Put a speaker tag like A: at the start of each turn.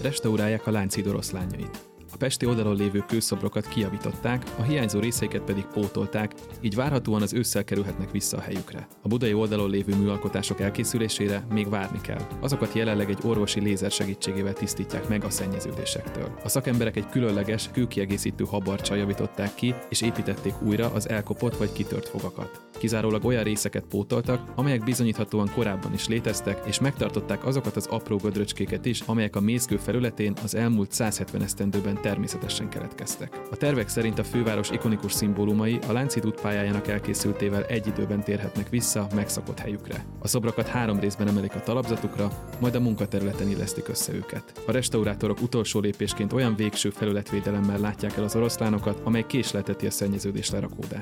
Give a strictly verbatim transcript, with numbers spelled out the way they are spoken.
A: Restaurálják a Lánchíd oroszlányait. A pesti oldalon lévő kőszobrokat kijavították, a hiányzó részeiket pedig pótolták, így várhatóan az ősszel kerülhetnek vissza a helyükre. A budai oldalon lévő műalkotások elkészülésére még várni kell. Azokat jelenleg egy orvosi lézer segítségével tisztítják meg a szennyeződésektől. A szakemberek egy különleges, kőkiegészítő habarccsal javították ki, és építették újra az elkopott vagy kitört fogakat. Kizárólag olyan részeket pótoltak, amelyek bizonyíthatóan korábban is léteztek, és megtartották azokat az apró gödröcskéket is, amelyek a mészkő felületén az elmúlt száz hetven esztendőben természetesen keletkeztek. A tervek szerint a főváros ikonikus szimbólumai a Lánchíd útpályájának elkészültével egy időben térhetnek vissza megszokott helyükre. A szobrokat három részben emelik a talapzatukra, majd a munkaterületen illesztik össze őket. A restaurátorok utolsó lépésként olyan végső felületvédelemmel látják el az oroszlánokat, amely késlelteti a szennyeződés lerakódását.